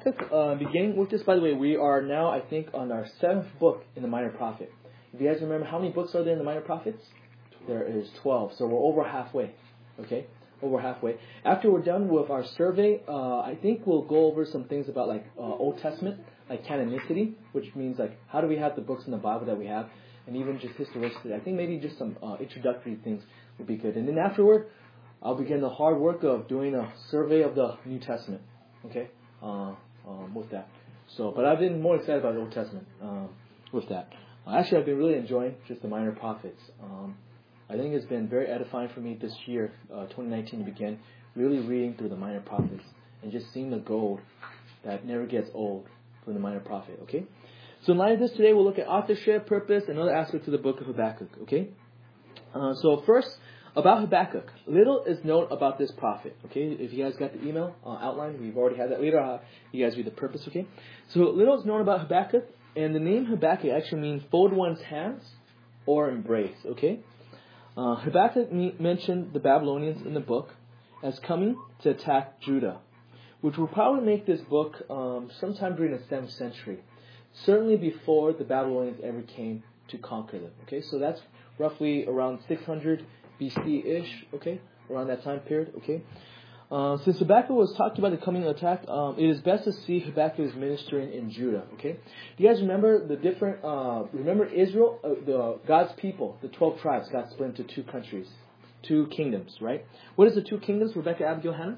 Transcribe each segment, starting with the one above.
Habakkuk, beginning with this, by the way, we are now, I think, on our 7th book in the Minor Prophet. If you guys remember, how many books are there in the Minor Prophets? 12. There is 12, so we're over halfway. Okay? Over halfway. After we're done with our survey, I think we'll go over some things about like Old Testament, like canonicity, which means like how do we have the books in the Bible that we have, and even just historicity. I think maybe just some introductory things would be good. And then afterward, I'll begin the hard work of doing a survey of the New Testament. Okay, with that. So, but I've been more excited about the Old Testament with that. Actually, I've been really enjoying just the Minor Prophets. I think it's been very edifying for me this year, 2019 to begin, really reading through the Minor Prophets and just seeing the gold that never gets old from the Minor Prophet. Okay, so in light of this, today we'll look at authorship, purpose, and other aspects of the book of Habakkuk. Okay, so first. About Habakkuk, little is known about this prophet. Okay, if you guys got the email outline, we've already had that. Later, you guys read the purpose. Okay, so little is known about Habakkuk, and the name Habakkuk actually means fold one's hands or embrace. Okay, Habakkuk mentioned the Babylonians in the book as coming to attack Judah, which will probably make this book sometime during the 7th century, certainly before the Babylonians ever came to conquer them. Okay, so that's roughly around 600. BC-ish, okay, around that time period, okay. Since Habakkuk was talking about the coming attack, it is best to see Habakkuk as ministering in Judah, okay. Do you guys remember the different, remember Israel, God's people, the 12 tribes got split into 2 countries, 2 kingdoms, right? What is the 2 kingdoms, Rebecca, Abigail, Hannah?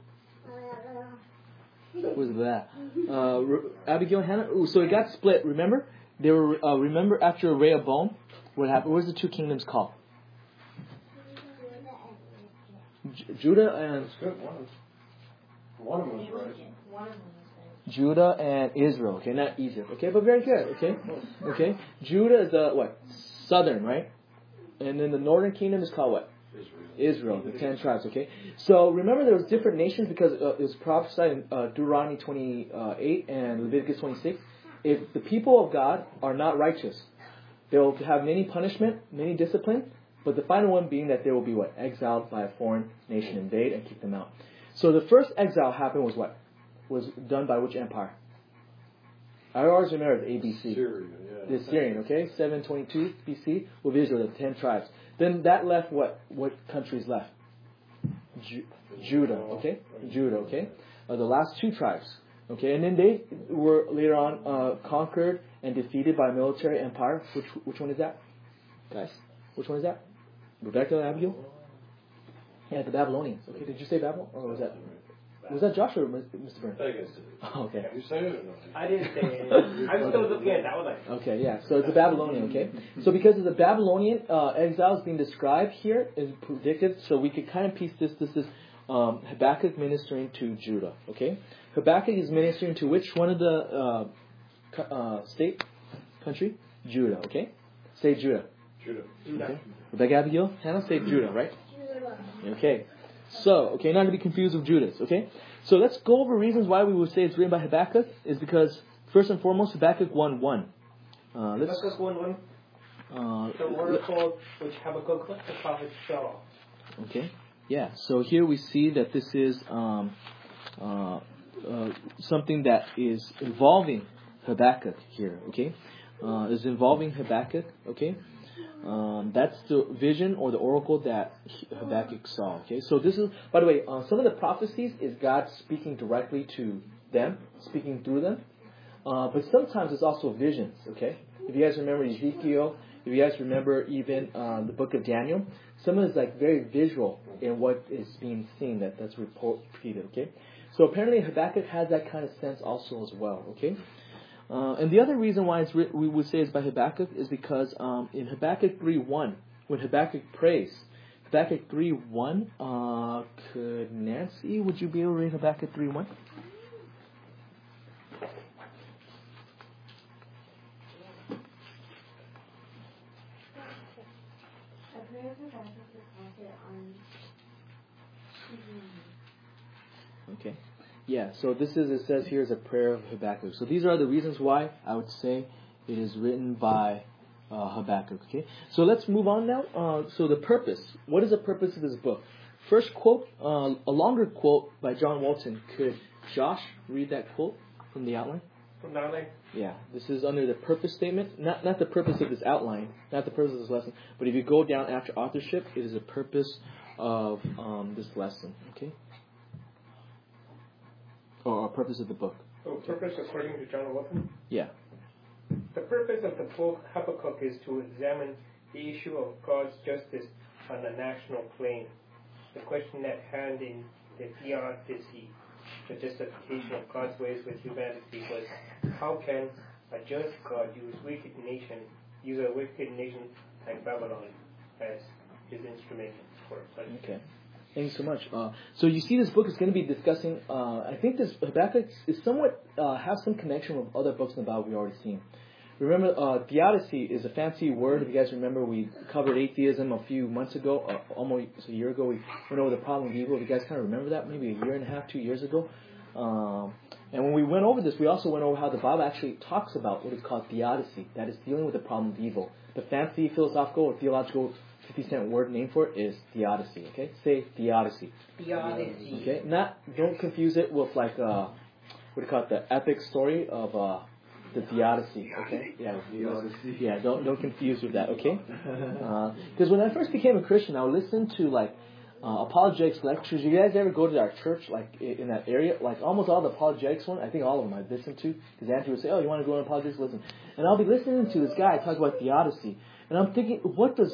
What was that? Abigail, Hannah? Ooh, so it got split, remember? They were, remember after Rehoboam, what happened? What was the 2 kingdoms called? Judah and one of them was right. Judah and Israel. Okay, not Egypt. Okay, but very good. Okay, okay. Judah is the what? Southern, right? And then the northern kingdom is called what? Israel. The 10 tribes. Okay. So remember, there was different nations because it was prophesied in Deuteronomy 28 and Leviticus 26. If the people of God are not righteous, they will have many punishment, many discipline. But the final one being that they will be what? Exiled by a foreign nation, invade and kick them out. So the first exile happened was what? Was done by which empire? I always remember the ABC. Syria, yeah. The Syrian, okay? 722 BC with Israel, the 10 tribes. Then that left what? What countries left? Judah, okay? Judah, okay? The last 2 tribes. Okay, and then they were later on conquered and defeated by a military empire. Which one is that? Guys, which one is that? Rebecca and Abigail? Yeah, the Babylonians. Okay, did you say Babylon? Or was that Joshua or Mr. Byrne? I guess. Oh, okay. Have you said it or not? I didn't say it. I was still looking at that one. Okay, yeah. So it's the Babylonian, okay? So because of the Babylonian exiles being described here is predicted, so we could kind of piece this. This is Habakkuk ministering to Judah, okay? Habakkuk is ministering to which one of the country? Judah, okay? Say Judah. Judah. Okay. Rebecca, Abigail, Hannah, say Judah, right? Okay. So, okay, not to be confused with Judas, okay? So let's go over reasons why we would say it's written by Habakkuk. Is because, first and foremost, Habakkuk 1:1. Habakkuk 1:1. The oracle which Habakkuk the prophet saw. Okay. Yeah. So here we see that this is something that is involving Habakkuk here, okay? Is involving Habakkuk, okay? That's the vision or the oracle that Habakkuk saw. Okay, so this is, by the way, some of the prophecies is God speaking directly to them, speaking through them. But sometimes it's also visions. Okay, if you guys remember Ezekiel, if you guys remember even the book of Daniel, some of it's like very visual in what is being seen. That's repeated. Okay, so apparently Habakkuk has that kind of sense also as well. Okay. And the other reason why we would say it's by Habakkuk is because in Habakkuk 3:1, when Habakkuk prays, Habakkuk 3:1, could Nancy, would you be able to read Habakkuk 3:1? Okay. Yeah, so this is, it says here is a prayer of Habakkuk. So these are the reasons why I would say it is written by Habakkuk. Okay, so let's move on now. So the purpose. What is the purpose of this book? First quote, a longer quote by John Walton. Could Josh read that quote from the outline? From the outline? Yeah, this is under the purpose statement. Not the purpose of this outline, not the purpose of this lesson, but if you go down after authorship, it is the purpose of this lesson, okay? Or purpose of the book. Oh, purpose according to John Walton? Yeah. The purpose of the book Habakkuk is to examine the issue of God's justice on a national plane. The question at hand in the theodicy, the justification of God's ways with humanity, was how can a just God use a wicked nation like Babylon as his instrument for punishment? Okay. Thank you so much. So you see, this book is going to be discussing. I think this Habakkuk is somewhat has some connection with other books in the Bible we've already seen. Remember, theodicy is a fancy word. If you guys remember, we covered atheism a few months ago, almost a year ago. We went over the problem of evil. If you guys kind of remember that, maybe a year and a half, 2 years ago. And when we went over this, we also went over how the Bible actually talks about what is called theodicy. That is dealing with the problem of evil. The fancy philosophical or theological 50-cent word name for it is theodicy. Okay, say theodicy. Theodicy. Okay, don't confuse it with like what do you call it? The epic story of the theodicy. Okay, yeah, don't confuse with that. Okay, because when I first became a Christian, I would listen to like apologetics lectures. You guys ever go to our church like in that area? Like almost all the apologetics one, I think all of them I listened to, because Andrew would say, "Oh, you want to go to apologetics? Listen." And I'll be listening to this guy talk about theodicy, and I'm thinking, what does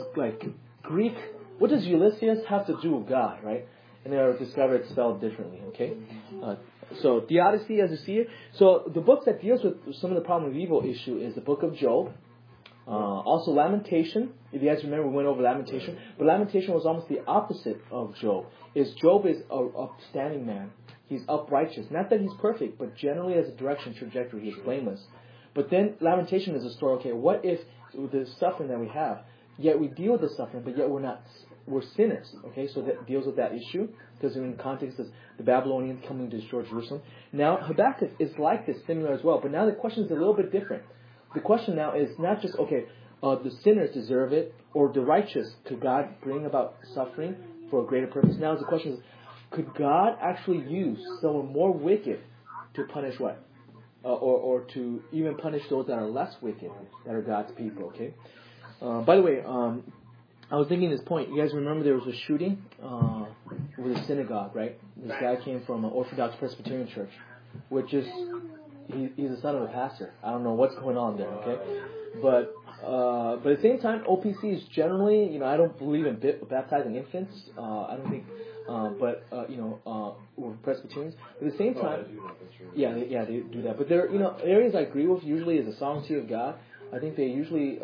Ulysses have to do with God, right? And then I discovered it's spelled differently. Okay, so theodicy, as you see it. So the book that deals with some of the problem of evil issue is the book of Job. Also Lamentation. If you guys remember, we went over Lamentation. But Lamentation was almost the opposite of Job. Job is an upstanding man. He's uprighteous. Not that he's perfect, but generally as a direction, trajectory, he's blameless. But then Lamentation is a story, okay, what if the suffering that we have, yet we deal with the suffering, but yet we're sinners. Okay, so that deals with that issue, because in the context of the Babylonians coming to destroy Jerusalem. Now, Habakkuk is like this, similar as well. But now the question is a little bit different. The question now is not just, the sinners deserve it, or the righteous, could God bring about suffering for a greater purpose? Now the question is, could God actually use someone more wicked to punish what? Or to even punish those that are less wicked, that are God's people, okay? By the way, I was thinking this point. You guys remember there was a shooting with a synagogue, right? This guy came from an Orthodox Presbyterian church, which is, he's the son of a pastor. I don't know what's going on there, okay? But at the same time, OPC is generally, I don't believe in baptizing infants. I don't think, we're Presbyterians. But at the same time, they do that. But there, areas I agree with usually is the sovereignty of God. I think they usually,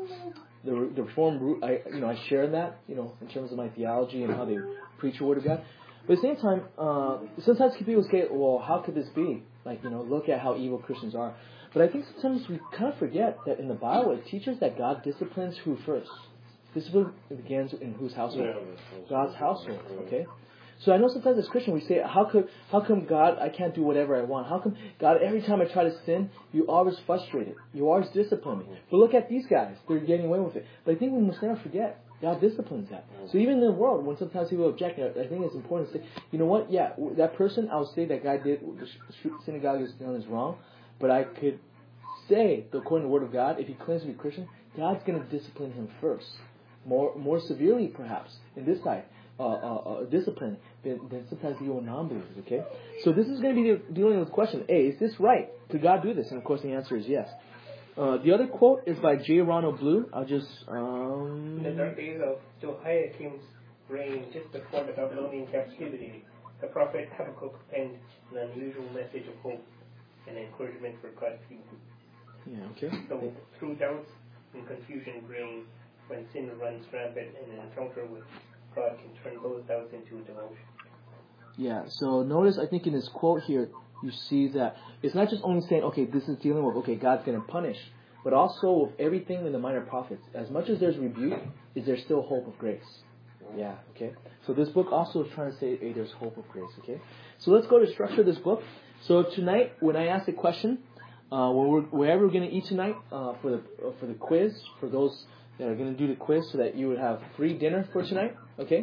the Reformed root, I share that, in terms of my theology and how they preach the Word of God. But at the same time, sometimes people say, well, how could this be? Look at how evil Christians are. But I think sometimes we kind of forget that in the Bible it teaches that God disciplines who first? Discipline begins in whose household? God's household, okay? So I know sometimes as Christians we say, how come God, I can't do whatever I want? How come God, every time I try to sin, you always frustrated? You always discipline me. But look at these guys. They're getting away with it. But I think we must never forget, God disciplines that. So even in the world, when sometimes people object, I think it's important to say, you know what? Yeah, that person, I would say that guy did, the synagogue is done is wrong. But I could say, according to the Word of God, if he claims to be Christian, God's going to discipline him first. More severely, perhaps, in this side. Discipline than sometimes people non-believers, okay? So this is going to be dealing with the question, A, is this right? Could God do this? And of course the answer is yes. The other quote is by J. Ronald Blue. I'll just... In the dark days of Jehoiakim's reign, just before the Babylonian captivity, the prophet Habakkuk penned an unusual message of hope and encouragement for God's people. Yeah, okay. So through doubts and confusion reign, when sin runs rampant, and an encounter with God can turn those doubts into devotion. Yeah, so notice, I think in this quote here, you see that it's not just only saying, okay, this is dealing with, okay, God's going to punish, but also with everything in the minor prophets. As much as there's rebuke, is there still hope of grace? Yeah, okay. So this book also is trying to say, hey, there's hope of grace, okay? So let's go to structure this book. So tonight, when I ask a question, wherever we're going to eat tonight, for the quiz, for those that are going to do the quiz, so that you would have free dinner for tonight, okay?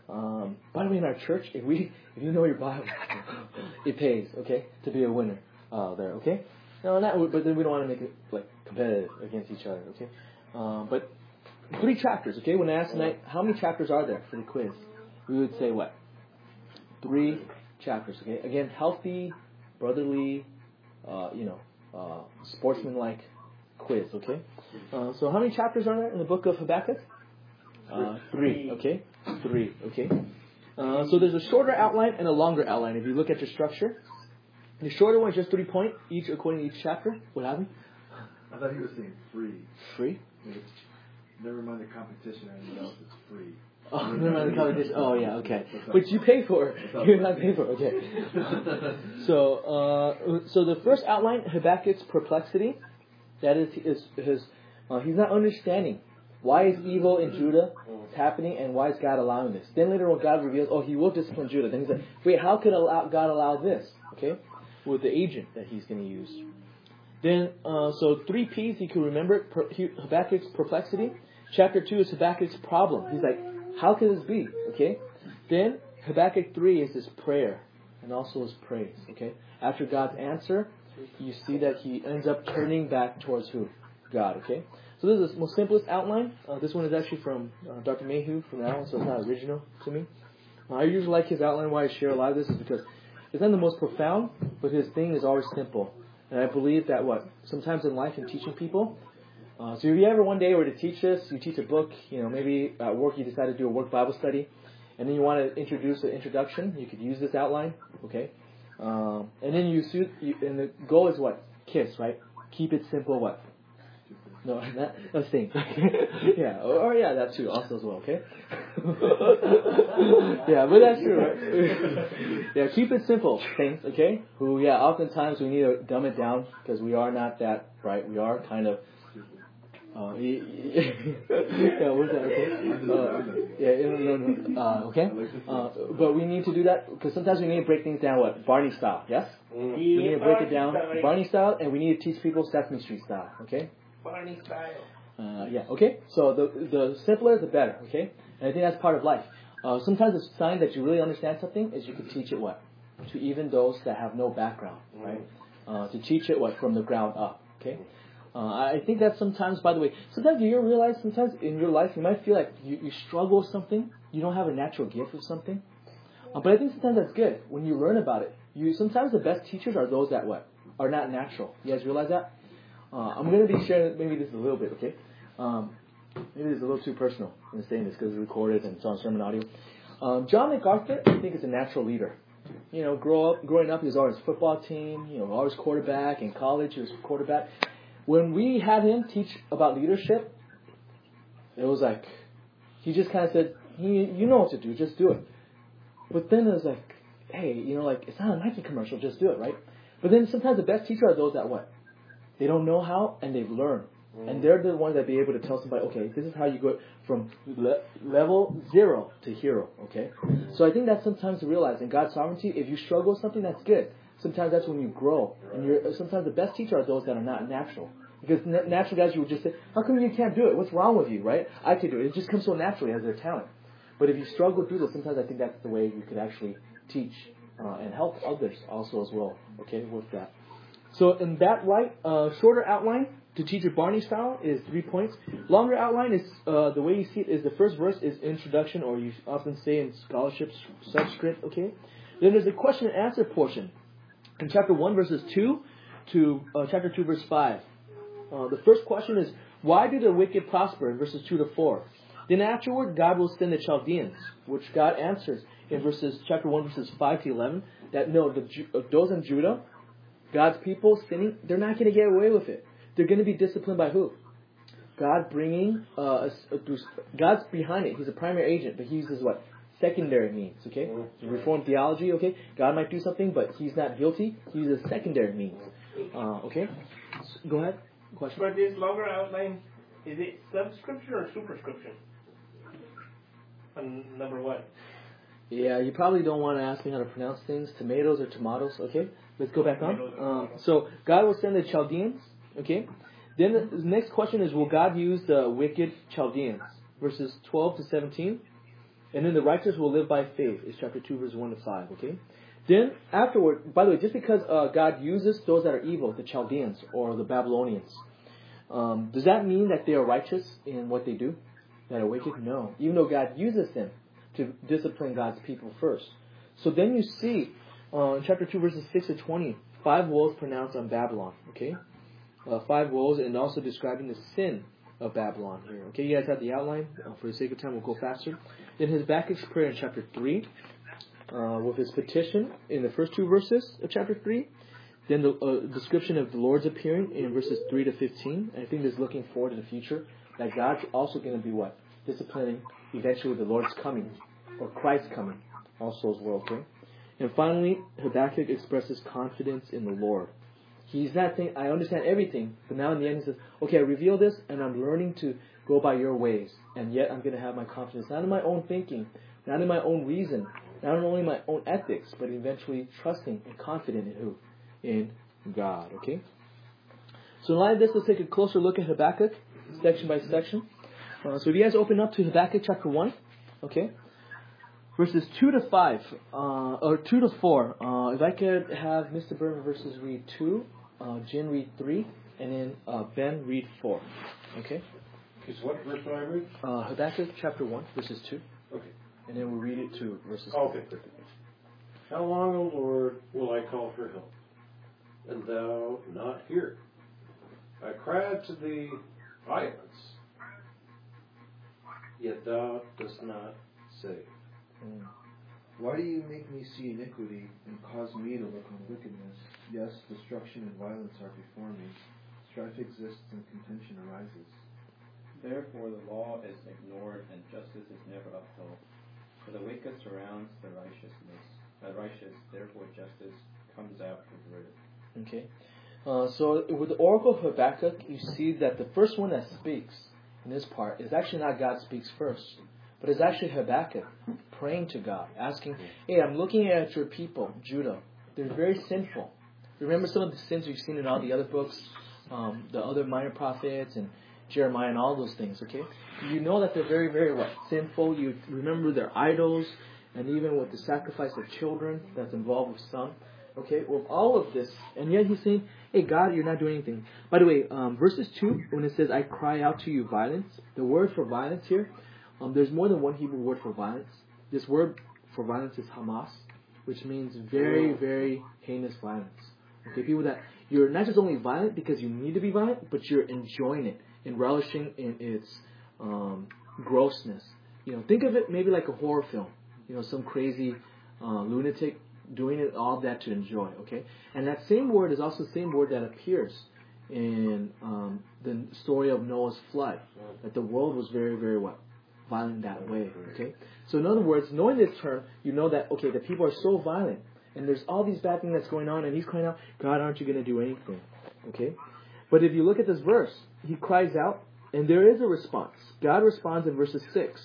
By the way, in our church, if you know your Bible, it pays, okay, to be a winner. there. Okay. No, but then we don't want to make it like competitive against each other. Okay. But 3 chapters. Okay. When I asked tonight, how many chapters are there for the quiz? We would say what? 3 chapters. Okay. Again, healthy, brotherly, sportsmanlike quiz. Okay. So how many chapters are there in the book of Habakkuk? 3. Okay. 3. Okay. So there's a shorter outline and a longer outline. If you look at your structure, the shorter one is just 3 points each according to each chapter. What happened? I thought he was saying free. Free? Never mind the competition or anything else. It's free. Oh, never mind the competition. Oh, yeah, okay. Which you pay for. You're not paying for. Okay. So the first outline, Habakkuk's perplexity. That is his. He's not understanding. Why is evil in Judah happening, and why is God allowing this? Then later on, God reveals, He will discipline Judah. Then he's like, wait, how could God allow this? Okay, with the agent that He's going to use. Then, so 3 P's you can remember: Habakkuk's perplexity. Chapter 2 is Habakkuk's problem. He's like, how could this be? Okay. Then Habakkuk 3 is his prayer and also his praise. Okay. After God's answer, you see that he ends up turning back towards who? God. Okay. So this is the most simplest outline. This one is actually from Dr. Mayhew from that one, so it's not original to me. I usually like his outline. Why I share a lot of this is because it's not the most profound, but his thing is always simple. And I believe that sometimes in life in teaching people, so if you ever one day were to teach this, you teach a book, maybe at work you decide to do a work Bible study, and then you want to introduce an introduction, you could use this outline, okay? And then and the goal is what? KISS, right? Keep it simple, what? No, that's thing. Yeah, or yeah, that too, also as well, okay? Yeah, but that's true, right? Yeah, keep it simple, saints, okay? Oftentimes we need to dumb it down because we are not that bright. We are kind of yeah, what's that? Okay. Okay. But we need to do that because sometimes we need to break things down. What? Barney style? Yes. We need to break it down Barney style, and we need to teach people Sesame Street style. Okay. Barney style. Yeah. Okay. So the simpler, the better. Okay. And I think that's part of life. Sometimes a sign that you really understand something is you can teach it to even those that have no background, right? To teach it from the ground up. Okay. I think that sometimes, by the way, sometimes you realize sometimes in your life you might feel like you struggle with something. You don't have a natural gift with something. But I think sometimes that's good. When you learn about it, sometimes the best teachers are those that are not natural. You guys realize that? I'm going to be sharing maybe this a little bit, okay? Maybe it's a little too personal in saying this because it's recorded and it's on sermon audio. John MacArthur, I think, is a natural leader. Growing up, he was always football team. Always quarterback. In college, he was quarterback. When we had him teach about leadership, it was like, he just kind of said, you know what to do, just do it. But then it was like, hey, it's not a Nike commercial, just do it, right? But then sometimes the best teachers are those that they don't know how, and they've learned. And they're the ones that be able to tell somebody, okay, this is how you go from level 0 to hero, okay? So I think that's sometimes to realize in God's sovereignty, if you struggle with something, that's good. Sometimes that's when you grow. And sometimes the best teachers are those that are not natural. Because natural guys, you would just say, how come you can't do it? What's wrong with you, right? I could do it. It just comes so naturally as their talent. But if you struggle through this, sometimes I think that's the way you could actually teach and help others also as well, okay, with that. So in that light, shorter outline to teach your Barney style is 3 points. Longer outline is, the way you see it is the first verse is introduction, or you often say in scholarships, subscript, okay? Then there's the question and answer portion. In chapter 1, verses 2 to chapter 2, verse 5. The first question is, why do the wicked prosper? In verses 2 to 4. Then afterward, God will send the Chaldeans, which God answers in chapter 1, verses 5 to 11, that no, those in Judah, God's people sinning, they're not going to get away with it. They're going to be disciplined by who? God bringing, God's behind it. He's a primary agent, but he uses secondary means, okay? Reformed theology, okay? God might do something, but he's not guilty. He uses secondary means, okay? So, go ahead. Question? For this longer outline, is it subscription or superscription? On number 1. Yeah, you probably don't want to ask me how to pronounce things. Tomatoes or tomatoes, okay? Let's go back on. So, God will send the Chaldeans, okay? Then the next question is, will God use the wicked Chaldeans? Verses 12 to 17. And then the righteous will live by faith. It's chapter 2, verse 1 to 5, okay? Then afterward, by the way, just because God uses those that are evil, the Chaldeans or the Babylonians, does that mean that they are righteous in what they do? That are wicked? No. Even though God uses them to discipline God's people first. So then you see in chapter 2 verses 6 to 20, 5 woes pronounced on Babylon. Okay? 5 woes, and also describing the sin of Babylon here. Okay, you guys have the outline. For the sake of time, we'll go faster. Then Habakkuk's prayer in chapter 3, with his petition in the first 2 verses of chapter 3. Then the description of the Lord's appearing in verses 3 to 15. I think this is looking forward to the future. That God's also going to be what? Disciplining eventually the Lord's coming, or Christ's coming, also as well. Okay? And finally, Habakkuk expresses confidence in the Lord. He's not saying, I understand everything, but now in the end he says, okay, I reveal this, and I'm learning to go by your ways, and yet I'm going to have my confidence, not in my own thinking, not in my own reason, not only my own ethics, but eventually trusting and confident in who? In God, okay? So in light of this, let's take a closer look at Habakkuk, section by section. So if you guys open up to Habakkuk chapter 1, okay? Verses 2 to 5, or 2 to 4. If I could have Mr. Berman verses read 2, Jin read 3, and then Ben read 4. Okay? Is what verse do I read? Habakkuk chapter 1, verses 2. Okay. And then we'll read it to verses 4. Okay. How long, O Lord, will I call for help, and thou not hear? I cried to thee violence, yet thou dost not save. Why do you make me see iniquity and cause me to look on wickedness? Yes, destruction and violence are before me. Strife exists and contention arises. Therefore the law is ignored and justice is never upheld. For the wicked surrounds the righteous, therefore justice comes out with wrath. Okay. So with the oracle of Habakkuk, you see that the first one that speaks in this part is actually not God speaks first, but it's actually Habakkuk praying to God, asking, hey, I'm looking at your people, Judah. They're very sinful. Remember some of the sins you've seen in all the other books, the other minor prophets and Jeremiah and all those things, okay? You know that they're very, very sinful. You remember their idols, and even with the sacrifice of children that's involved with some. Okay, with all of this, and yet he's saying, hey, God, you're not doing anything. By the way, verses 2, when it says, I cry out to you violence, the word for violence here, there's more than one Hebrew word for violence. This word for violence is Hamas, which means very, very heinous violence. Okay, people that you're not just only violent because you need to be violent, but you're enjoying it and relishing in its grossness. You know, think of it maybe like a horror film. You know, some crazy lunatic doing it, all that to enjoy. Okay, and that same word is also the same word that appears in the story of Noah's flood. That the world was very, very violent that way. Okay, so in other words, knowing this term, you know that okay, the people are so violent, and there's all these bad things that's going on, and he's crying out, God, aren't you going to do anything? Okay, but if you look at this verse, he cries out, and there is a response. God responds in verses 6.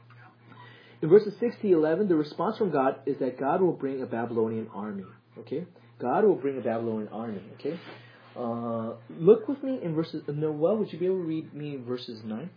In verses 6 to 11, the response from God is that God will bring a Babylonian army. Okay? God will bring a Babylonian army. Okay? Look with me in verses... Noel, would you be able to read me verses 9?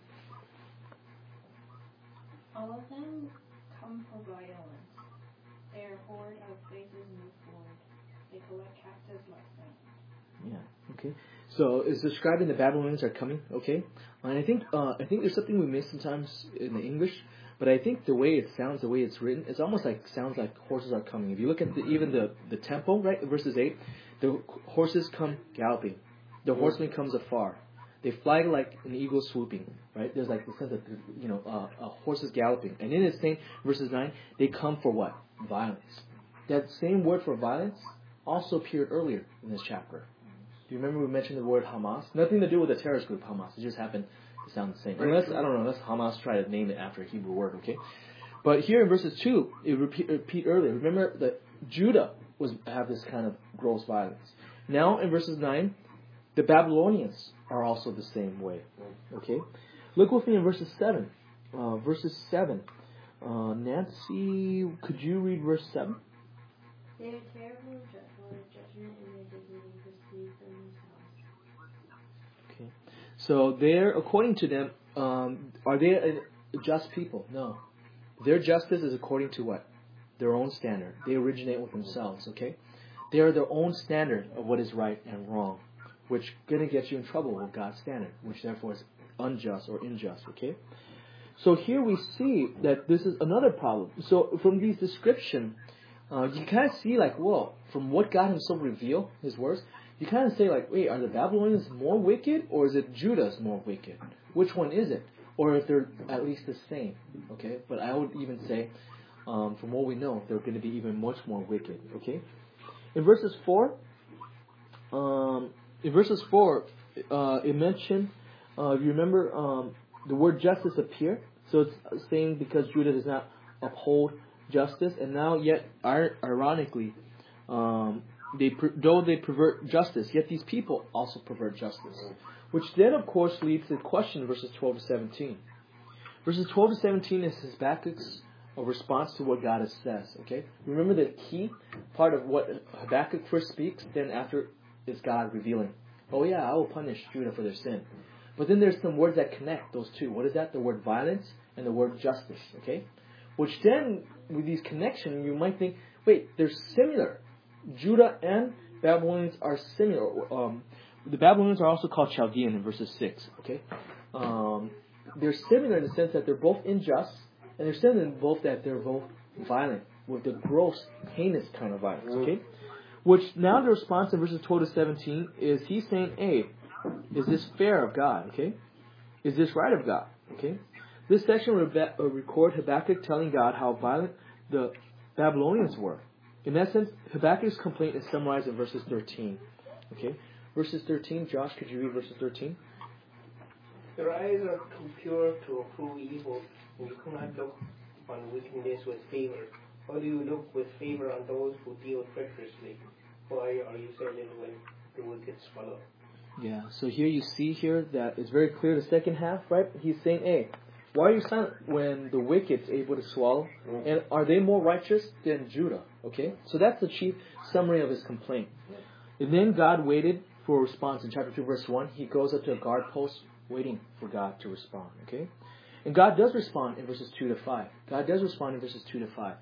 All of them come for violence. They are horde of faces move forward. They collect captives like sand. Yeah. Okay. So it's describing the Babylonians are coming. Okay? And I think there's something we miss sometimes in the English. But I think the way it sounds, the way it's written, it's almost like sounds like horses are coming. If you look at even the tempo, right, verses 8, the horses come galloping. The horseman comes afar. They fly like an eagle swooping, right? There's like the sense of, a horse is galloping. And in the same, verses 9, they come for what? Violence. That same word for violence also appeared earlier in this chapter. Do you remember we mentioned the word Hamas? Nothing to do with the terrorist group Hamas. It just happened to sound the same. Unless Hamas tried to name it after a Hebrew word, okay? But here in verses 2, it repeat earlier. Remember that Judah have this kind of gross violence. Now in verses 9, the Babylonians are also the same way. Okay? Look with me in verses 7. Verses 7. Nancy, could you read verse 7? They are terrible judgment and their dignity proceed from his house. Okay. So they're, according to them, are they a just people? No. Their justice is according to what? their own standard. They originate with themselves, okay? They are their own standard of what is right and wrong, which going to get you in trouble with God's standard, which therefore is unjust or unjust, okay? So here we see that this is another problem. So from these description, you kind of see like, whoa, from what God himself revealed, his words, you kind of say like, wait, are the Babylonians more wicked or is it Judah's more wicked? Which one is it? Or if they're at least the same, okay? But I would even say, from what we know, they're going to be even much more wicked, okay? In verses 4, it mentioned, if you remember, the word justice appeared. So it's saying because Judah does not uphold justice, and now yet, ironically, though they pervert justice, yet these people also pervert justice. Which then, of course, leads to the question in verses 12 to 17. Verses 12 to 17 is Habakkuk's response to what God says, okay? Remember the key part of what Habakkuk first speaks, then after is God revealing, oh yeah, I will punish Judah for their sin. But then there's some words that connect those two. What is that? The word violence and the word justice, okay? Which then, with these connections, you might think, wait, they're similar. Judah and Babylonians are similar. The Babylonians are also called Chaldean in verses 6, okay? They're similar in the sense that they're both unjust, and they're similar in both that they're both violent, with the gross, heinous kind of violence, okay? Which now the response in verses 12 to 17 is he's saying, hey, is this fair of God, okay? Is this right of God, okay? This section will record Habakkuk telling God how violent the Babylonians were. In essence, Habakkuk's complaint is summarized in verses 13, okay? Verses 13, Josh, could you read verses 13? Your eyes are too pure to approve evil, and you cannot look on wickedness with favor. How do you look with favor on those who deal treacherously? Why are you silent when the wicked swallow? Yeah, so here you see here that it's very clear the second half, right? He's saying, hey, why are you silent when the wicked's able to swallow? And are they more righteous than Judah? Okay, so that's the chief summary of his complaint. And then God waited for a response. In chapter 2, verse 1, he goes up to a guard post waiting for God to respond. Okay, and God does respond in verses 2 to 5. God does respond in verses 2 to 5.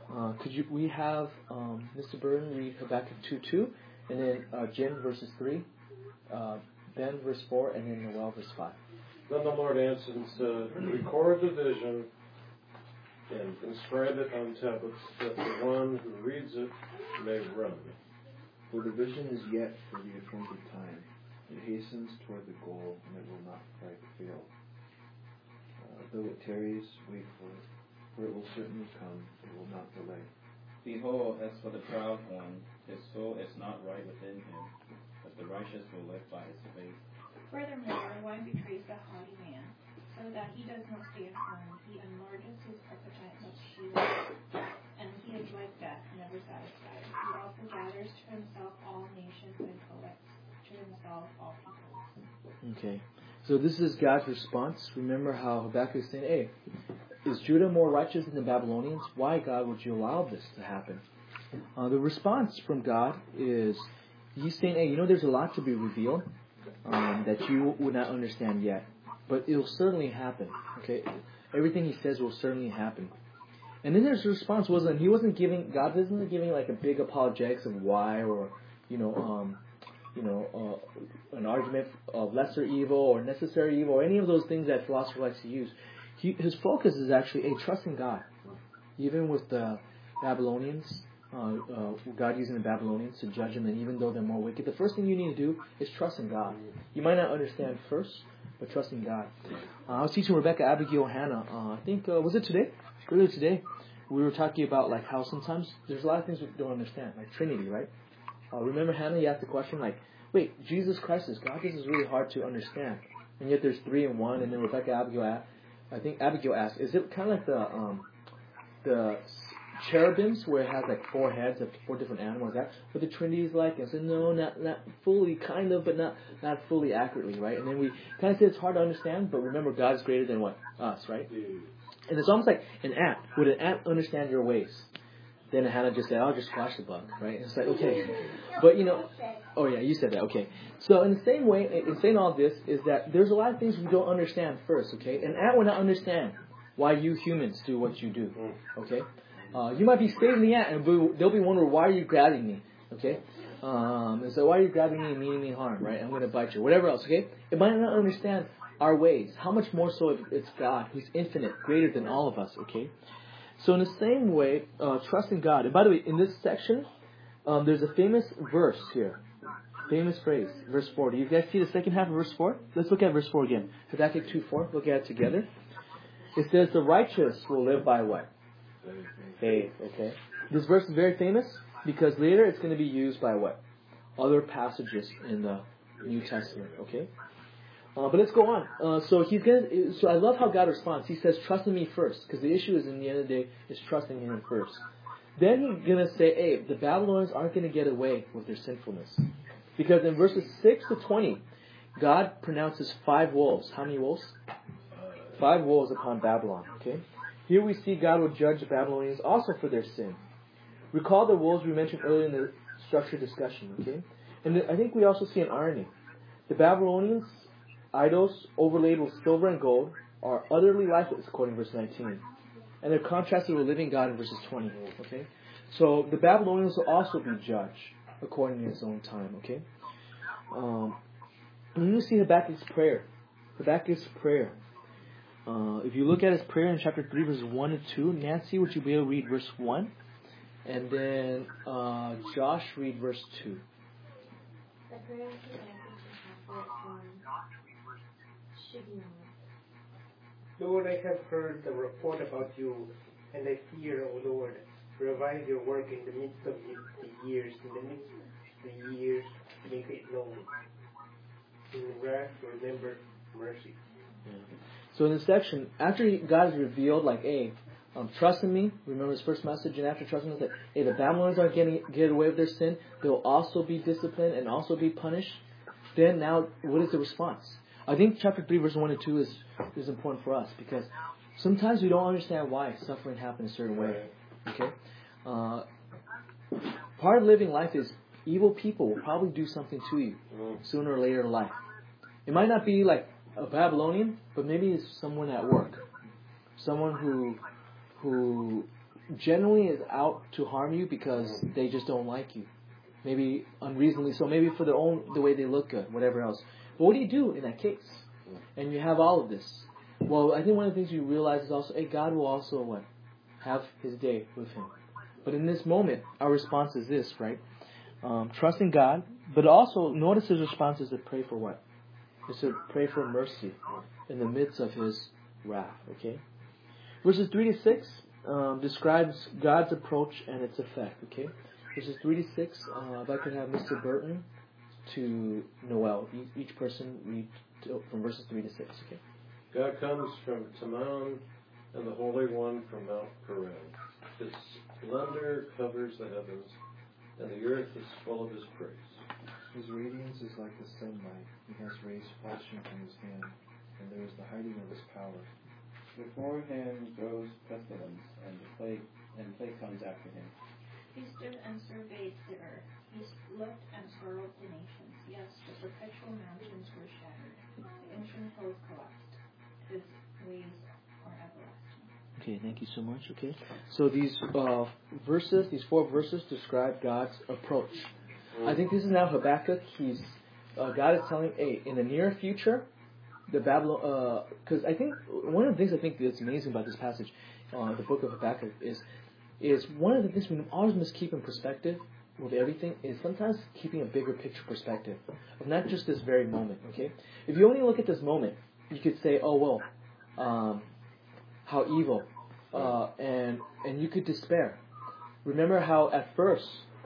We have Mr. Burton read Habakkuk 2:2, and then Jen verses 3, Ben verse 4, and then Noel verse 5. Then the Lord answered and said, record the vision and inscribe it on tablets, that the one who reads it may run. For the vision is yet for the appointed time. It hastens toward the goal, and it will not quite fail. Though it tarries, wait for it will certainly come, it will not delay. Behold, as for the proud one, his soul is not right within him, but the righteous will live by his faith. Furthermore, one betrays the haughty man, so that he does not stand firm. He enlarges his appetite much shield, and he is like death, never satisfied. He also gathers to himself all nations and collects to himself all peoples. Okay, so this is God's response. Remember how Habakkuk is saying, hey, is Judah more righteous than the Babylonians? Why, God, would you allow this to happen? The response from God is, he's saying, hey, there's a lot to be revealed that you would not understand yet. But it'll certainly happen. Okay? Everything he says will certainly happen. And then his response God wasn't giving like a big apologetics of why, or, an argument of lesser evil or necessary evil, or any of those things that philosophers like to use. His focus is actually trusting God. Even with the Babylonians, God using the Babylonians to judge them, and even though they're more wicked, the first thing you need to do is trust in God. You might not understand first, but trust in God. I was teaching Rebecca Abigail Hannah, I think, was it today? Earlier today, we were talking about like how sometimes there's a lot of things we don't understand, like Trinity, right? Remember Hannah, you asked the question like, wait, Jesus Christ is God? This is really hard to understand. And yet there's 3 in 1, and then Abigail asked, is it kind of like the cherubims where it has like 4 heads of 4 different animals? That's what the Trinity is like? And I said, no, not fully, kind of, but not fully accurately, right? And then we kind of said it's hard to understand, but remember God's greater than what? Us, right? And it's almost like an ant. Would an ant understand your ways? Then Hannah just said, I'll just squash the bug, right? And it's like, okay. But, oh yeah, you said that, okay. So in the same way, in saying all this, is that there's a lot of things we don't understand first, okay? An ant would not understand why you humans do what you do, okay? You might be saving the ant, and they'll be wondering, why are you grabbing me? Okay? And so, why are you grabbing me and meaning me harm, right? I'm going to bite you. Whatever else, okay? It might not understand our ways. How much more so if it's God, who's infinite, greater than all of us, okay? So in the same way, trusting God. And by the way, in this section, there's a famous verse here. Famous phrase, verse 4. Do you guys see the second half of verse 4? Let's look at verse 4 again. Habakkuk 2:4. Look at it together. It says, the righteous will live by what? Faith. Okay. This verse is very famous because later it's going to be used by what? Other passages in the New Testament. Okay. But let's go on. So I love how God responds. He says, trust in me first, because the issue is, in the end of the day, is trusting in Him first. Then He's going to say, hey, the Babylonians aren't going to get away with their sinfulness. Because in verses 6 to 20, God pronounces 5 woes. How many woes? 5 woes upon Babylon. Okay. Here we see God will judge the Babylonians also for their sin. Recall the woes we mentioned earlier in the structured discussion. Okay. And I think we also see an irony. The Babylonians, idols overlaid with silver and gold, are utterly lifeless, according to verse 19. And they're contrasted with the living God in verses 20. Okay? So the Babylonians will also be judged according to His own time. Okay? And you see Habakkuk's prayer. Habakkuk's prayer. If you look at his prayer in chapter 3, verses 1 and 2, Nancy, would you be able to read verse 1? And then Josh, read verse 2. The prayer of Habakkuk Lord, I have heard the report about you, and I fear, O Lord. Revive your work in the midst of the years, in the midst of the years, make it known. In wrath, remember mercy. Yeah. So in this section, after God has revealed, like, hey, trust in me, remember his first message, and after trusting him, that, hey, the Babylonians aren't get away with their sin, they'll also be disciplined and also be punished. Then now, what is the response? I think chapter 3, verse 1 and 2 is important for us, because sometimes we don't understand why suffering happens a certain way. Okay? Part of living life is evil people will probably do something to you sooner or later in life. It might not be like a Babylonian, but maybe it's someone at work. Someone who generally is out to harm you because they just don't like you. Maybe unreasonably so. Maybe for the way they look good, whatever else. But what do you do in that case? And you have all of this. Well, I think one of the things you realize is also, hey, God will also what? Have His day with Him. But in this moment, our response is this, right? Trusting God, but also notice His response is to pray for what? Is to pray for mercy in the midst of His wrath. Okay. Verses 3 to 6 describes God's approach and its effect. Okay. Verses 3 to 6. If I could have Mr. Burton to Noel, each person read from verses 3 to 6. Okay. God comes from Teman, and the Holy One from Mount Paran. His splendor covers the heavens, and the earth is full of His praise. His radiance is like the sunlight. He has rays flashing from His hand, and there is the hiding of His power. Before Him goes pestilence, and plague comes after Him. He stood and surveyed the earth. He looked and sorrowed the nations. Yes, the perpetual mountains were shattered. The ancient hills collapsed. His ways are everlasting. Okay, thank you so much. Okay, so these verses, these 4 verses, describe God's approach. I think this is now Habakkuk. God is telling, hey, in the near future, the Babylon. Because I think one of the things I think that's amazing about this passage, the book of Habakkuk, is one of the things we always must keep in perspective with everything is sometimes keeping a bigger picture perspective of not just this very moment. Okay, if you only look at this moment, you could say, oh well, how evil, and you could despair. Remember how at first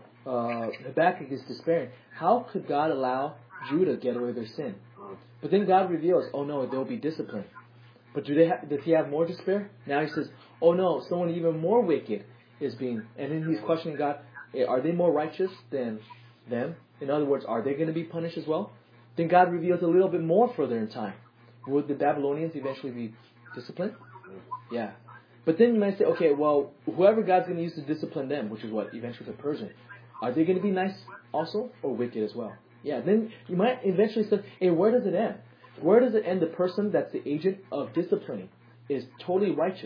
Habakkuk is despairing. How could God allow Judah get away with their sin? But then God reveals, oh no, they'll be disciplined. But does he have more despair? Now he says, oh no, someone even more wicked is being... And then he's questioning God, hey, are they more righteous than them? In other words, are they going to be punished as well? Then God reveals a little bit more further in time. Would the Babylonians eventually be disciplined? Yeah. But then you might say, okay, well, whoever God's going to use to discipline them, which is what? Eventually the Persian. Are they going to be nice also or wicked as well? Yeah, then you might eventually say, hey, where does it end? Where does it end? The person that's the agent of disciplining is totally righteous.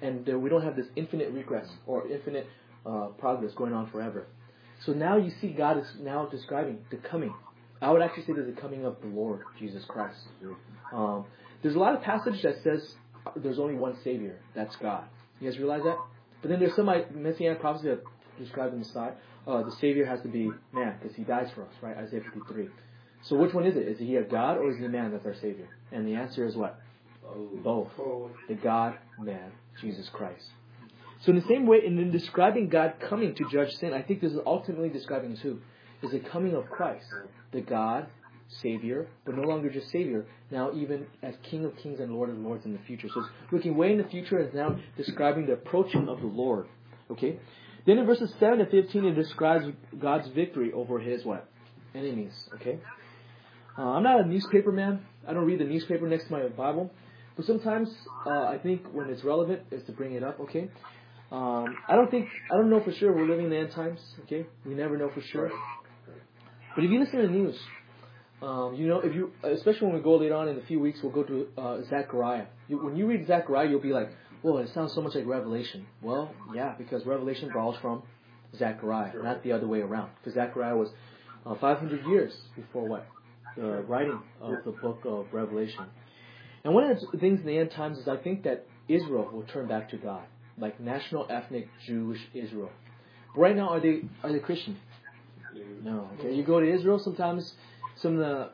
and we don't have this infinite regress or infinite progress going on forever. So now you see God is now describing the coming. I would actually say there's the coming of the Lord Jesus Christ. There's a lot of passage that says there's only one Savior. That's God. You guys realize that? But then there's some messianic prophecy that describe the Messiah. The Savior has to be man because He dies for us, right? Isaiah 53. So which one is it? Is He a God or is He a man that's our Savior? And the answer is what? Both. The God-man, Jesus Christ. So in the same way, in describing God coming to judge sin, I think this is ultimately describing who? Is the coming of Christ. The God, Savior, but no longer just Savior, now even as King of Kings and Lord of Lords in the future. So it's looking way in the future and it's now describing the approaching of the Lord. Okay? Then in verses 7 to 15, it describes God's victory over His what? Enemies. Okay? I'm not a newspaper man. I don't read the newspaper next to my Bible. But sometimes I think when it's relevant is to bring it up. Okay? I don't know for sure we're living in the end times. Okay? We never know for sure. But if you listen to the news, especially when we go later on in a few weeks, we'll go to Zechariah. When you read Zechariah, you'll be like, whoa, it sounds so much like Revelation. Well, yeah, because Revelation borrows from Zechariah, not the other way around. Because Zechariah was 500 years before what? The writing of the book of Revelation. And one of the things in the end times is I think that Israel will turn back to God. Like national, ethnic, Jewish Israel. But right now, are they Christian? No. Okay, you go to Israel sometimes. There's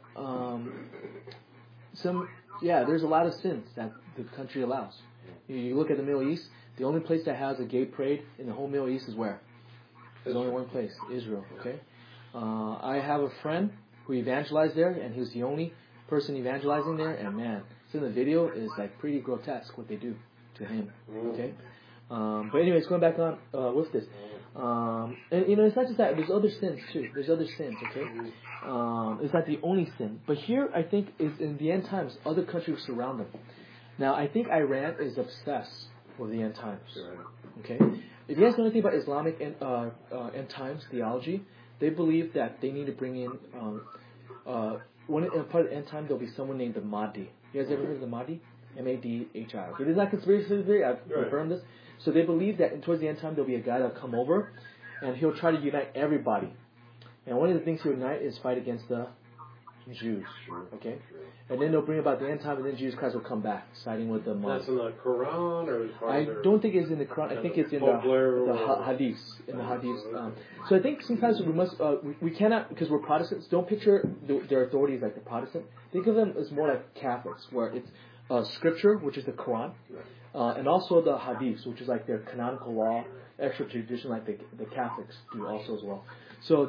a lot of sins that the country allows. You look at the Middle East. The only place that has a gay parade in the whole Middle East is where? There's only one place, Israel. Okay. I have a friend who evangelized there, and he was the only person evangelizing there. And man, so the video is like pretty grotesque what they do to him. Okay. But anyways, going back on with this, and it's not just that. There's other sins too. There's other sins. Okay, it's not the only sin. But here, I think, is in the end times, other countries surround them. Now, I think Iran is obsessed with the end times. Okay, if you guys know anything about Islamic end times theology, they believe that they need to bring in part of the end time. There'll be someone named the Mahdi. You guys ever heard of the Mahdi? M-A-D-H-I. Okay, this is not conspiracy theory. I've confirmed this. So they believe that towards the end time there'll be a guy that'll come over and he'll try to unite everybody. And one of the things he'll unite is fight against the Jews. Okay? And then they'll bring about the end time and then Jesus Christ will come back, siding with the Muslims. That's in the Quran or I don't think it's in the Quran. I think it's in the Hadiths. In the Hadiths. So I think sometimes we must, we cannot, because we're Protestants, don't picture their authorities like the Protestant. Think of them as more like Catholics, where it's Scripture, which is the Quran, and also the Hadiths, which is like their canonical law, extra tradition, like the Catholics do also as well. So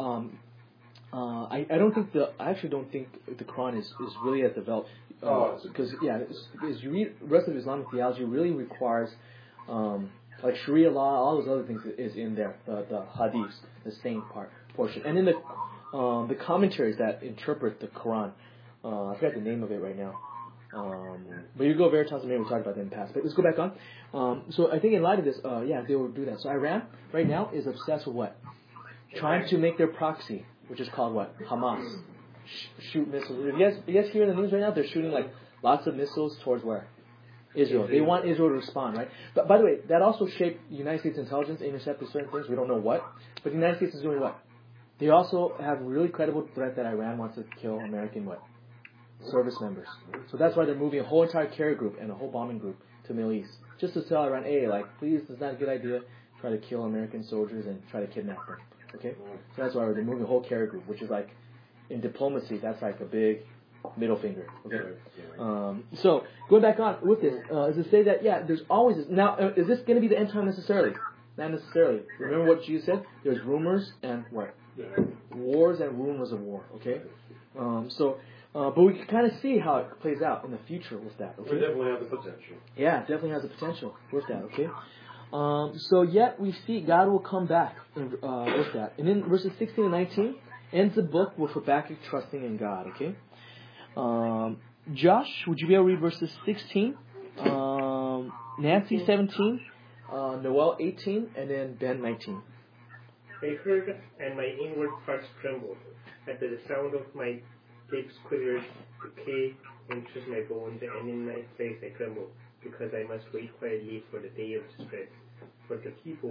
I actually don't think the Quran is really as developed, because as you read the rest of Islamic theology, really requires like Sharia law, all those other things is in there, the Hadiths, the same portion, and then the commentaries that interpret the Quran. I forgot the name of it right now. But you go Veritas, and maybe we talked about that in the past. But let's go back on. So I think in light of this, they will do that. So Iran right now is obsessed with what? Trying to make their proxy, which is called what? Hamas. Shoot missiles. If you guys hear in the news right now, they're shooting like lots of missiles towards where? Israel. They want Israel to respond, right? But by the way, that also shaped the United States intelligence, intercepted certain things. We don't know what. But the United States is doing what? They also have a really credible threat that Iran wants to kill American what? Service members. So that's why they're moving a whole entire carrier group and a whole bombing group to the Middle East. Just to tell Iran, hey, like, please, it's not a good idea. Try to kill American soldiers and try to kidnap them. Okay? So that's why they're moving a whole carrier group, which is like, in diplomacy, that's like a big middle finger. Okay? So, going back on with this, is to say that, there's always this. Now, is this going to be the end time necessarily? Not necessarily. Remember what Jesus said? There's rumors and what? Wars and rumors of war. Okay? But we can kind of see how it plays out in the future with that. Okay? We definitely have the potential. Yeah, it definitely has the potential with that. Okay. So yet we see God will come back with that. And then verses 16 and 19 ends the book with Habakkuk trusting in God. Okay. Josh, would you be able to read verses 16, Nancy 17, Noel 18, and then Ben 19. I heard, and my inward parts trembled at the sound of my lips quivered, decay enters my bones, and in my place I tremble. because I must wait quietly for the day of distress, for the people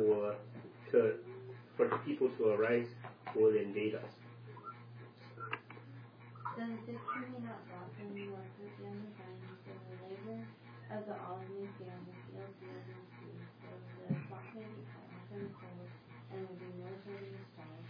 to arise who will invade us. Does the tree not blossom nor fruit in the vine, so the labor of the olive may fail, and the fields yield no food, so the flock may be cut off in the cold, and will be no food in the stars?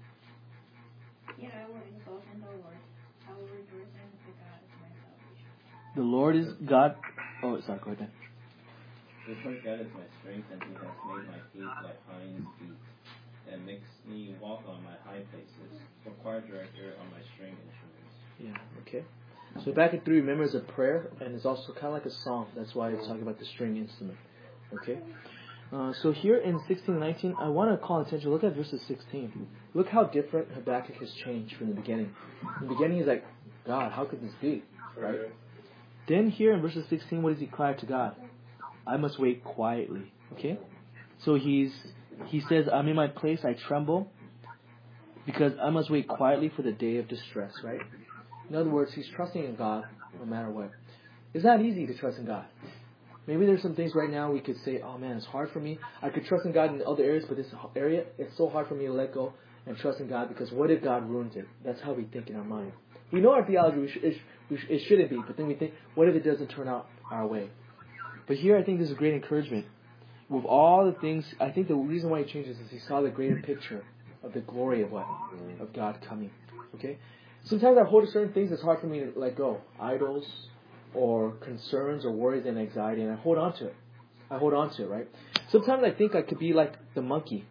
Yet I will exult in the Lord. I will rejoice in the God of my salvation. The Lord is God. Oh, sorry, go ahead. The Lord God is my strength, and He has made my feet like hinds' feet, and makes me walk on my high places, for choir director on my string instruments. Yeah, okay. So Habakkuk 3, remember, is a prayer, and it's also kind of like a song. That's why it's talking about the string instrument. Okay. So here in 16:19, I want to call attention. Look at verses 16. Look how different Habakkuk has changed from the beginning. In the beginning, he's like, God, how could this be? Right? Then here in verses 16, what does he cry to God? I must wait quietly. Okay. So he says, I'm in my place, I tremble, because I must wait quietly for the day of distress. Right? In other words, he's trusting in God no matter what. It's not easy to trust in God. Maybe there's some things right now we could say, oh man, it's hard for me. I could trust in God in other areas, but this area, it's so hard for me to let go and trust in God because what if God ruins it? That's how we think in our mind. We know our theology, it shouldn't be, but then we think, what if it doesn't turn out our way? But here I think this is a great encouragement. With all the things, I think the reason why he changes is he saw the greater picture of the glory of what? Of God coming. Okay? Sometimes I hold to certain things that's hard for me to let go. Idols, or concerns or worries and anxiety, and I hold on to it. Right? Sometimes I think I could be like the monkey.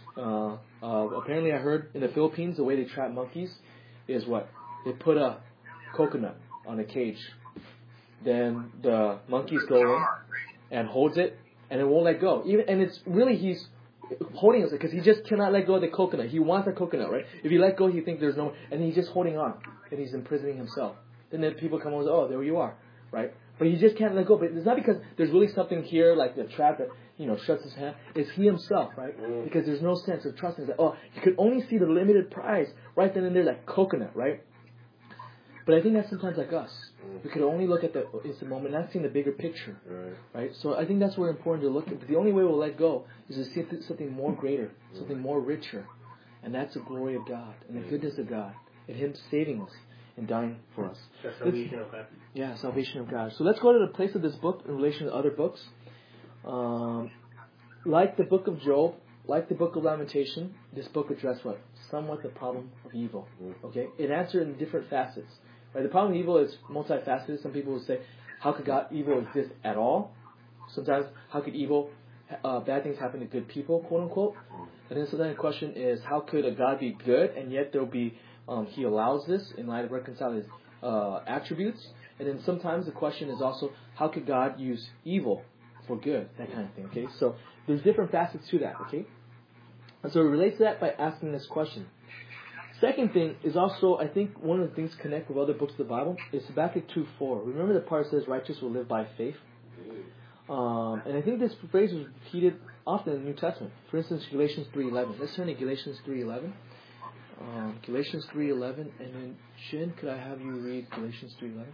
Apparently I heard in the Philippines the way they trap monkeys is what? They put a coconut on a cage. Then the monkeys go in and holds it, and it won't let go. And it's really, he's holding it because he just cannot let go of the coconut. He wants the coconut, right? If you let go, he thinks there's no, and he's just holding on, and he's imprisoning himself. Then the people come and say, oh, there you are. Right? But he just can't let go. But it's not because there's really something here, like the trap that, shuts his hand. It's he himself, right? Because there's no sense of trusting. It's like, you could only see the limited prize right then and there, like coconut, right? But I think that's sometimes like us. We could only look at the instant moment, not seeing the bigger picture, right? So I think that's where it's important to look at. But the only way we'll let go is to see something more greater, something more richer. And that's the glory of God and the goodness of God and Him saving us and dying for us. The salvation of God. Yeah, salvation of God. So let's go to the place of this book in relation to other books. Like the book of Job, like the book of Lamentation, this book addressed what? Somewhat the problem of evil. Okay? It answered in different facets. Right? The problem of evil is multifaceted. Some people will say, how could evil exist at all? Sometimes, how could bad things happen to good people, quote unquote? And then sometimes the question is, how could a God be good and yet there'll be He allows this in light of reconciling His attributes. And then sometimes the question is also, how could God use evil for good? That kind of thing, okay? So there's different facets to that, okay? And so it relates to that by asking this question. Second thing is also, I think one of the things connect with other books of the Bible is Habakkuk 2:4. Remember the part that says, righteous will live by faith? And I think this phrase was repeated often in the New Testament. For instance, Galatians 3:11. Let's turn to Galatians 3:11. Galatians 3:11, and then Jen, could I have you read Galatians 3:11?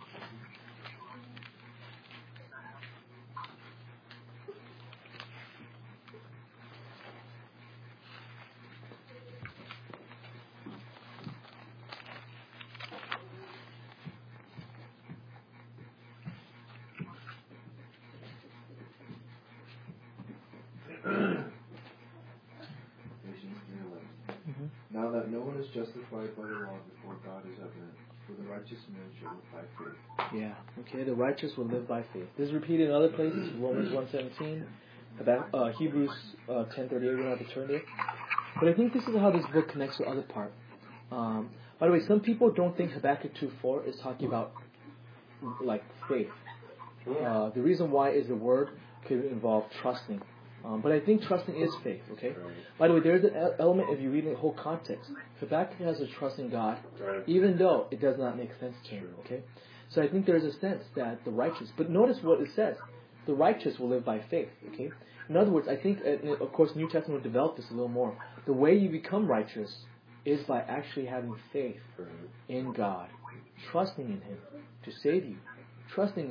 Now that no one is justified by the law before God is evident, for the righteous man shall live by faith. Yeah, okay, the righteous will live by faith. This is repeated in other places, Romans 1:17, Hebrews 10:38, we don't have to turn there. But I think this is how this book connects to the other part. By the way, some people don't think Habakkuk 2:4 is talking about like faith. The reason why is the word could involve trusting. But I think trusting is faith, okay? By the way, there's an element, if you read the whole context, Habakkuk has a trust in God, even though it does not make sense to him, okay? So I think there's a sense that the righteous, but notice what it says, the righteous will live by faith, okay? In other words, I think, of course, New Testament will develop this a little more. The way you become righteous is by actually having faith in God, trusting in Him to save you, trusting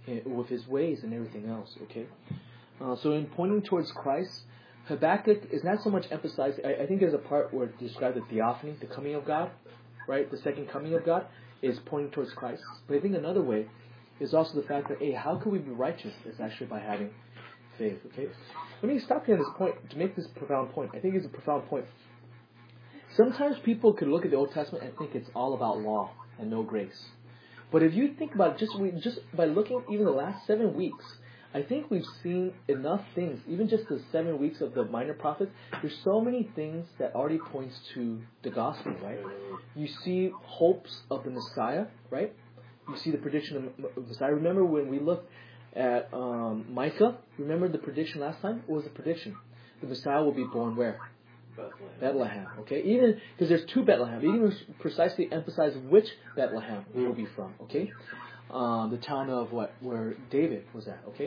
with His ways and everything else. Okay, so in pointing towards Christ, Habakkuk is not so much emphasized. I think there's a part where it describes the theophany, the coming of God, right? The second coming of God is pointing towards Christ. But I think another way is also the fact that, hey, how can we be righteous? It's actually by having faith. Okay, let me stop here on this point to make this profound point. I think it's a profound point. Sometimes people could look at the Old Testament and think it's all about law and no grace. But if you think about it, just by looking even the last 7 weeks, I think we've seen enough things, even just the 7 weeks of the minor prophets, there's so many things that already points to the gospel, right? You see hopes of the Messiah, right? You see the prediction of Messiah. Remember when we looked at Micah? Remember the prediction last time? What was the prediction? The Messiah will be born where? Bethlehem. Okay, even because there's two Bethlehem. He didn't precisely emphasize which Bethlehem it will be from. Okay, the town of where David was at. Okay,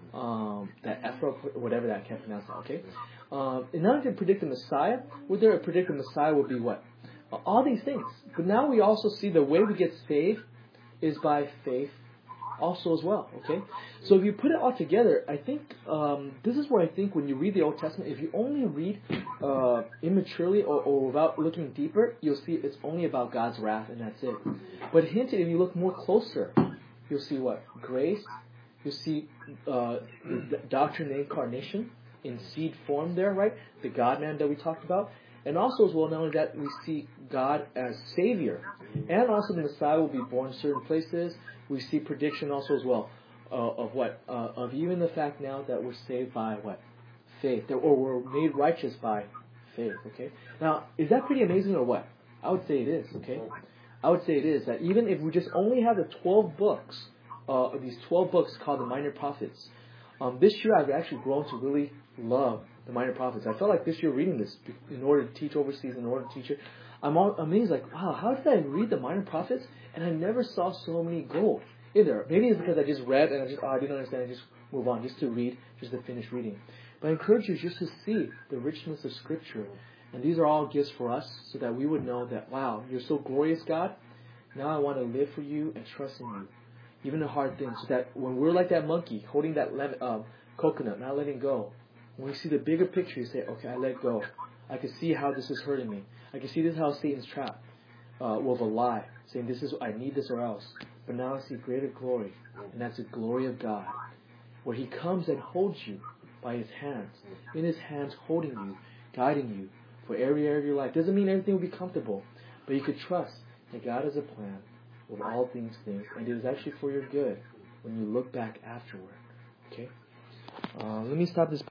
that Ephraim, whatever that, I can't pronounce that. Okay, and now to predict the Messiah, would there predict the Messiah would be what? All these things. But now we also see the way we get saved is by faith also as well, okay? So if you put it all together, I think this is where I think when you read the Old Testament, if you only read immaturely or without looking deeper, you'll see it's only about God's wrath and that's it. But hinted, if you look more closer, you'll see what? Grace. You'll see the doctrine of incarnation in seed form there, right? The God-man that we talked about. And also as well, not only that, we see God as Savior. And also the Messiah will be born in certain places. We see prediction also as well of what? Of even the fact now that we're saved by what? Faith. Or we're made righteous by faith, okay? Now, is that pretty amazing or what? I would say it is, okay? I would say it is. That even if we just only have the 12 books, these 12 books called the Minor Prophets, this year I've actually grown to really love the Minor Prophets. I felt like this year reading this in order to teach overseas, in order to teach it. I'm all amazed, like, wow, how did I read the Minor Prophets and I never saw so many gold in there? Maybe it's because I just read and I didn't understand, I just move on, just to read, just to finish reading. But I encourage you just to see the richness of Scripture. And these are all gifts for us so that we would know that, wow, you're so glorious, God. Now I want to live for you and trust in you. Even the hard things. So that when we're like that monkey holding that coconut, not letting go, when we see the bigger picture, you say, okay, I let go. I can see how this is hurting me. I can see this is how Satan's trapped with a lie, saying this is I need this or else. But now I see greater glory, and that's the glory of God, where He comes and holds you by His hands, in His hands holding you, guiding you for every area of your life. Doesn't mean everything will be comfortable, but you could trust that God has a plan with all things, and it is actually for your good when you look back afterward. Okay, let me stop this.